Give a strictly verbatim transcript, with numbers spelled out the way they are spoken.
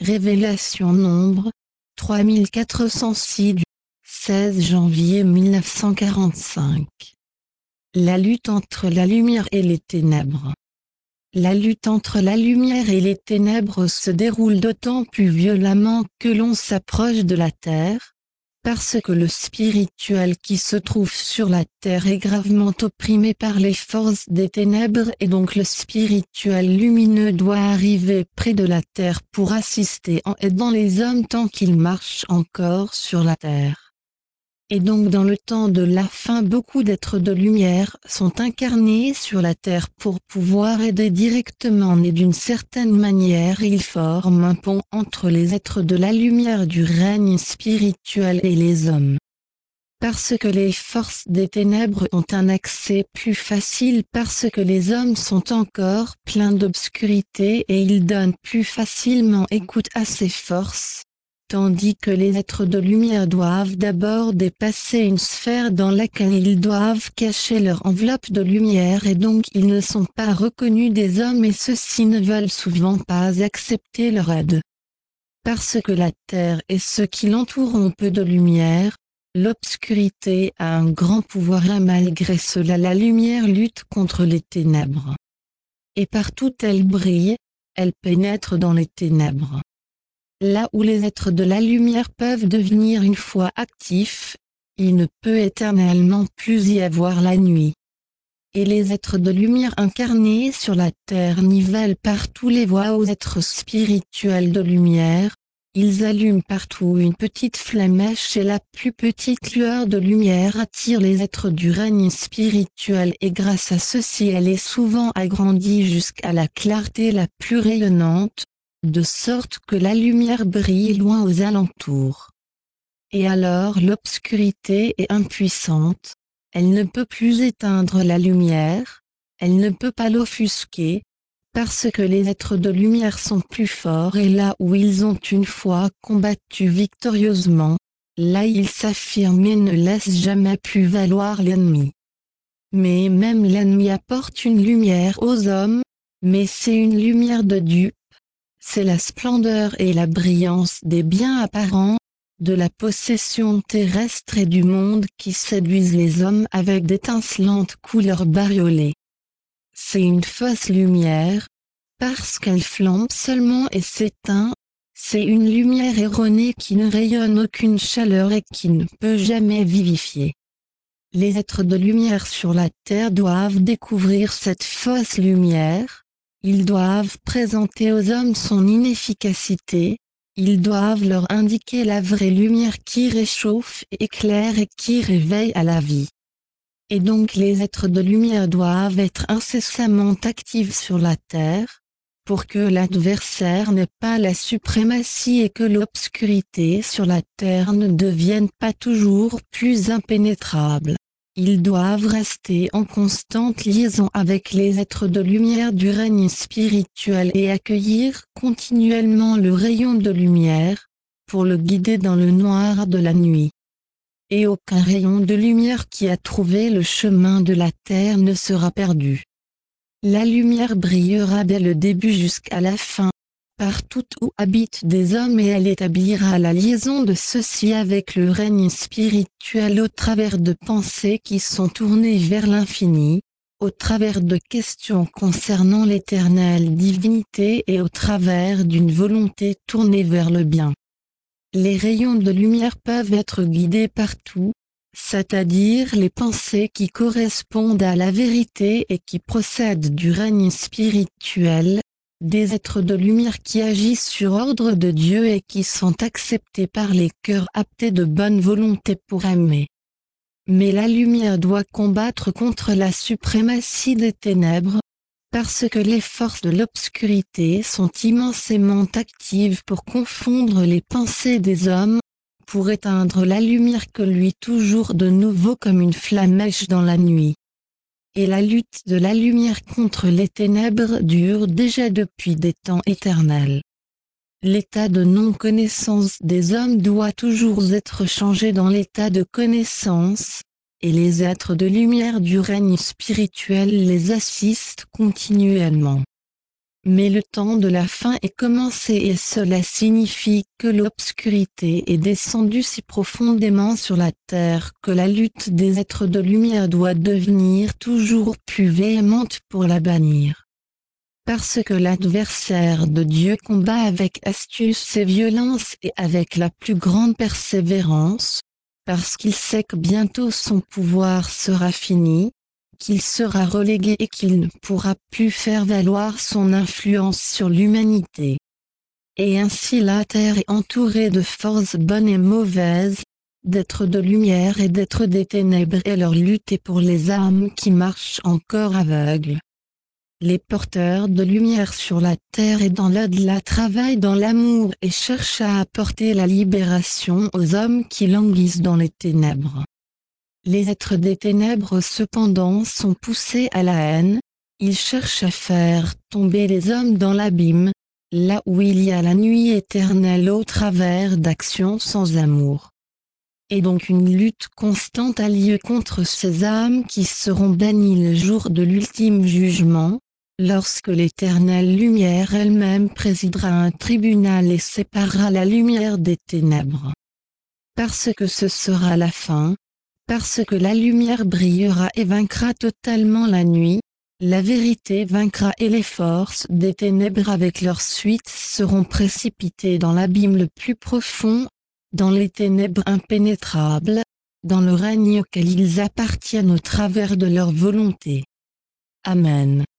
Révélation Nombre, trois mille quatre cent six du seize janvier mille neuf cent quarante-cinq. La lutte entre la lumière et les ténèbres. La lutte entre la lumière et les ténèbres se déroule d'autant plus violemment que l'on s'approche de la terre, parce que le spirituel qui se trouve sur la terre est gravement opprimé par les forces des ténèbres et donc le spirituel lumineux doit arriver près de la terre pour assister en aidant les hommes tant qu'ils marchent encore sur la terre. Et donc dans le temps de la fin, beaucoup d'êtres de lumière sont incarnés sur la terre pour pouvoir aider directement, et d'une certaine manière ils forment un pont entre les êtres de la lumière du règne spirituel et les hommes. Parce que les forces des ténèbres ont un accès plus facile, parce que les hommes sont encore pleins d'obscurité et ils donnent plus facilement écoute à ces forces. Tandis que les êtres de lumière doivent d'abord dépasser une sphère dans laquelle ils doivent cacher leur enveloppe de lumière et donc ils ne sont pas reconnus des hommes et ceux-ci ne veulent souvent pas accepter leur aide. Parce que la terre et ceux qui l'entourent ont peu de lumière, l'obscurité a un grand pouvoir et malgré cela la lumière lutte contre les ténèbres. Et partout elle brille, elle pénètre dans les ténèbres. Là où les êtres de la lumière peuvent devenir une fois actifs, il ne peut éternellement plus y avoir la nuit. Et les êtres de lumière incarnés sur la terre nivellent partout les voies aux êtres spirituels de lumière, ils allument partout une petite flammèche et la plus petite lueur de lumière attire les êtres du règne spirituel et grâce à ceci elle est souvent agrandie jusqu'à la clarté la plus rayonnante, de sorte que la lumière brille loin aux alentours. Et alors l'obscurité est impuissante, elle ne peut plus éteindre la lumière, elle ne peut pas l'offusquer, parce que les êtres de lumière sont plus forts et là où ils ont une fois combattu victorieusement, là ils s'affirment et ne laissent jamais plus valoir l'ennemi. Mais même l'ennemi apporte une lumière aux hommes, mais c'est une lumière de dupe. C'est la splendeur et la brillance des biens apparents, de la possession terrestre et du monde qui séduisent les hommes avec d'étincelantes couleurs bariolées. C'est une fausse lumière, parce qu'elle flambe seulement et s'éteint, c'est une lumière erronée qui ne rayonne aucune chaleur et qui ne peut jamais vivifier. Les êtres de lumière sur la terre doivent découvrir cette fausse lumière. Ils doivent présenter aux hommes son inefficacité, ils doivent leur indiquer la vraie lumière qui réchauffe, éclaire et qui réveille à la vie. Et donc les êtres de lumière doivent être incessamment actifs sur la terre, pour que l'adversaire n'ait pas la suprématie et que l'obscurité sur la terre ne devienne pas toujours plus impénétrable. Ils doivent rester en constante liaison avec les êtres de lumière du règne spirituel et accueillir continuellement le rayon de lumière, pour le guider dans le noir de la nuit. Et aucun rayon de lumière qui a trouvé le chemin de la terre ne sera perdu. La lumière brillera dès le début jusqu'à la fin, partout où habitent des hommes et elle établira la liaison de ceux-ci avec le règne spirituel au travers de pensées qui sont tournées vers l'infini, au travers de questions concernant l'éternelle divinité et au travers d'une volonté tournée vers le bien. Les rayons de lumière peuvent être guidés partout, c'est-à-dire les pensées qui correspondent à la vérité et qui procèdent du règne spirituel, des êtres de lumière qui agissent sur ordre de Dieu et qui sont acceptés par les cœurs aptés de bonne volonté pour aimer. Mais la lumière doit combattre contre la suprématie des ténèbres, parce que les forces de l'obscurité sont immensément actives pour confondre les pensées des hommes, pour éteindre la lumière que luit toujours de nouveau comme une flammèche dans la nuit. Et la lutte de la lumière contre les ténèbres dure déjà depuis des temps éternels. L'état de non-connaissance des hommes doit toujours être changé dans l'état de connaissance, et les êtres de lumière du règne spirituel les assistent continuellement. Mais le temps de la fin est commencé et cela signifie que l'obscurité est descendue si profondément sur la terre que la lutte des êtres de lumière doit devenir toujours plus véhémente pour la bannir. Parce que l'adversaire de Dieu combat avec astuce et violence et avec la plus grande persévérance, parce qu'il sait que bientôt son pouvoir sera fini, qu'il sera relégué et qu'il ne pourra plus faire valoir son influence sur l'humanité. Et ainsi la terre est entourée de forces bonnes et mauvaises, d'êtres de lumière et d'êtres des ténèbres et leur lutte est pour les âmes qui marchent encore aveugles. Les porteurs de lumière sur la terre et dans l'au-delà travaillent dans l'amour et cherchent à apporter la libération aux hommes qui languissent dans les ténèbres. Les êtres des ténèbres cependant sont poussés à la haine, ils cherchent à faire tomber les hommes dans l'abîme, là où il y a la nuit éternelle au travers d'actions sans amour. Et donc une lutte constante a lieu contre ces âmes qui seront bannies le jour de l'ultime jugement, lorsque l'éternelle lumière elle-même présidera un tribunal et séparera la lumière des ténèbres. Parce que ce sera la fin, parce que la lumière brillera et vaincra totalement la nuit, la vérité vaincra et les forces des ténèbres avec leur suite seront précipitées dans l'abîme le plus profond, dans les ténèbres impénétrables, dans le règne auquel ils appartiennent au travers de leur volonté. Amen.